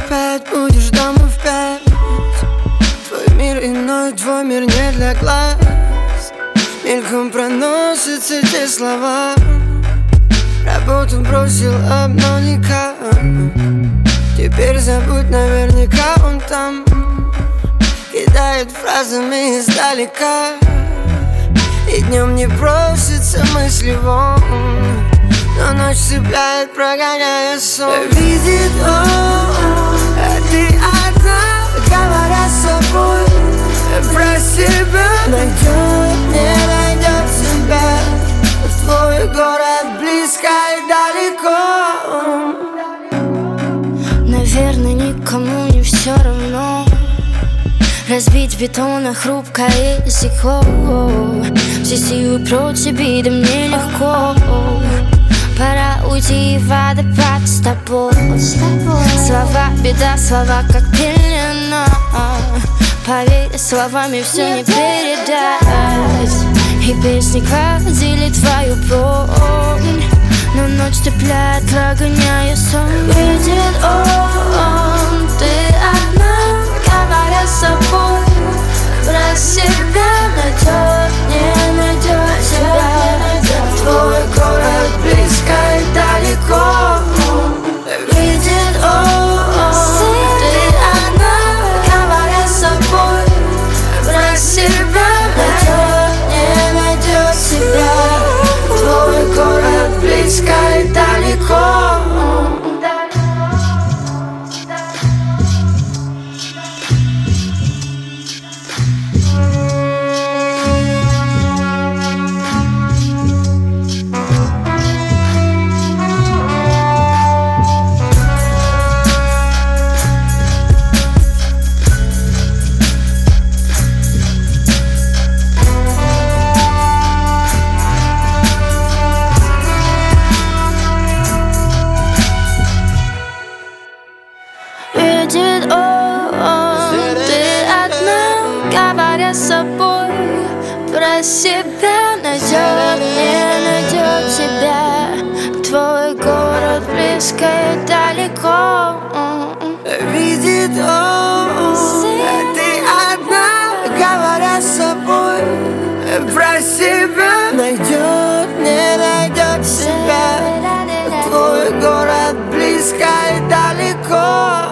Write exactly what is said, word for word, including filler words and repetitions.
опять будешь дома в пять. Твой мир иной, твой мир не для глаз. Мельком проносятся те слова. Работу бросил, одно никак. Теперь забудь, наверняка он там. Кидает фразами издалека. И днем не просится мысли вон, но ночь цепляет, прогоняя сон. Видит он, а ты одна, говоря с собой про себя. Найдет, не найдет себя. Твой город близко и далеко. Наверное, никому не все равно. Разбить бетона хрупкое стекло. Все силы против беды, мне легко. Пора уйти в водопад с тобой. Слова беда, слова как пелена. Поверь, словами все не передать. И песни кладили твою бронь, но ночь цепляет, прогоняя сон. Видит он, ты одна, говоря с собой про себя. Найдет, не найдет тебя. Твой город близко и далеко. Видит он, ты одна, говоря с собой про себя. Найдет, не найдет себя. Твой город близко и далеко. Видит он, ты одна, говоря с собой про себя. Найдет, не найдет тебя. Твой город близко и далеко. Видит он, ты одна, говоря с собой про себя. Найдет, не найдет себя. Твой город близко и далеко.